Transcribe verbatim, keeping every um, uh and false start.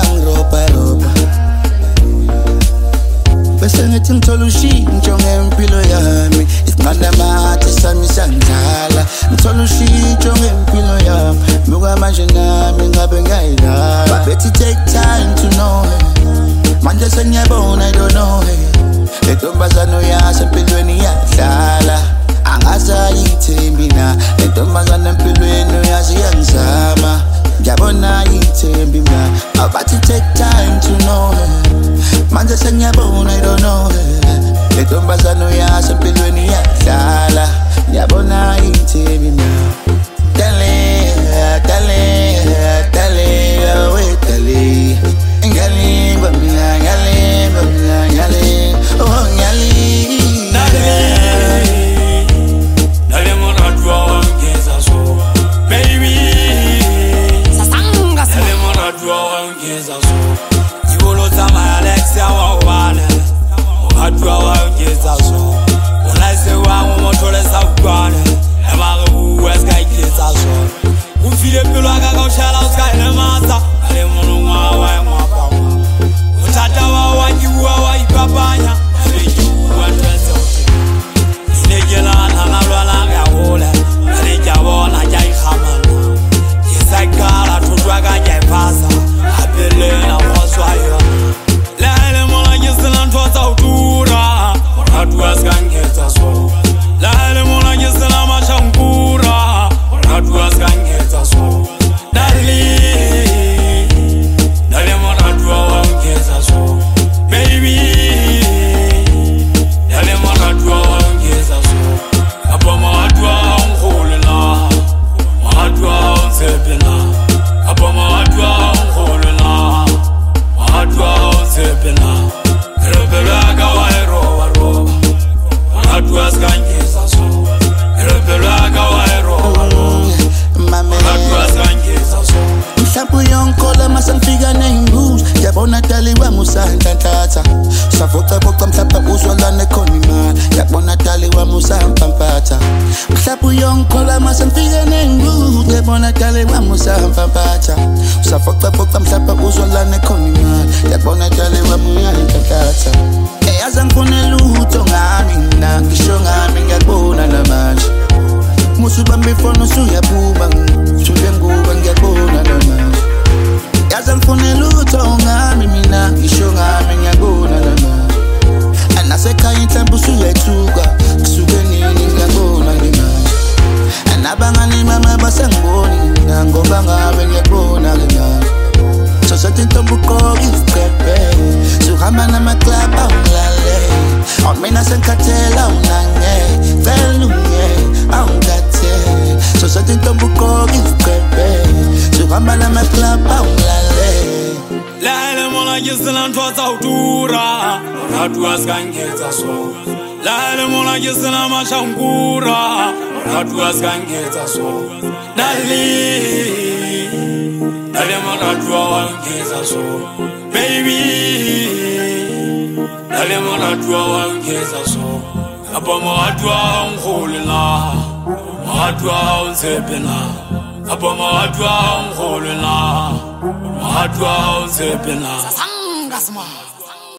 ngiropa ropa bese ngithi ngithola ushintsho ngempilo yami isiqanda mathe sami sandlala ngithola ushintsho ngempilo yami muka manje nami ngabe ngiyayilala bethi take time to know manje sengiyabona I don't know entombazana yasempilweni iyadlala angazayithembi na entombazana empilweni uyazi iyangizama ngiyabona ayithembi mina abathi take time to know manje sengiyabona I don't know entombazana yasempilweni iyadlala ngiyabona ayithembi mina dale dale dale we dale ngalimba mina ngalimba mina ngalimba oh ngalimba dale dale moradwa wangeza so baby sasanga dale moradwa wangeza so ibolo tama Alexia wa wana moradwa wangeza so unase wangu motole sabwana emare uweska ikeza so ufile pelo akaka ushala uskaile masa ale mono wa Tata wa wajiwa wa ipapanya Alijuwa twezo Inegela nangalwa langa wole Alijabona jai khamana Isakala tutwaga jai pasa Apele na waswayo Lele mola jesela ntwaza utura Ratuwa skangeta so Lele mola jesela mashankura Ratuwa skangeta so Dali Dali moradwa wangeza so baby Dali moradwa wangeza so Apa moradwa ungolela Moradwa unzepena Apa moradwa ungolela Moradwa unzepena Rebelaga wa eroba roba Moradwa skangeza so Rebelaga wa eroba roba Moradwa skangeza so Mhlampu yonkola masangifika ney'mbuzi yabona dali wami usanhlanhlatha savocavoca mhlapha uzwalane khona imali yabona dali wami usampampatha mhlaphu yonkola masangifika ney'mbuzi yabona dali wami usampampatha savocavoca mhlapha uzwalane khona imali yabona dali wami uyanhlanhlatha eyazi ngifune lutho ngami mina ngisho ngami ngiyakubona namanje musubamba ifoni usuyabuba ngithule nguba ngiyakubona namanje yazi ngifune lutho ngami mina ngisho ngami ngiyakubona namanje anasekhaya inhlambu usuyethuka kusuke nini ngiyakubona ngemanje anabangani mama basangiboni mina ngoba ngabe ngiyakubona ngemanje so sathi intombi uqoka iziqephe suhamba namaclub awulale awumina sengikhathela unange cela unge awungikhathe so sathi intombi uqoka iziqephe suhamba namaclub awulale lele mola jesela ntwaza utura ratuwa skangeza so lele mola jesela mashankura ratuwa skangeza so dali Dale moradwa wangeza so baby Dale moradwa wangeza so Apa moradwa ungolela Moradwa unzepena Apa moradwa ungolela Moradwa unzepena Sasanga sma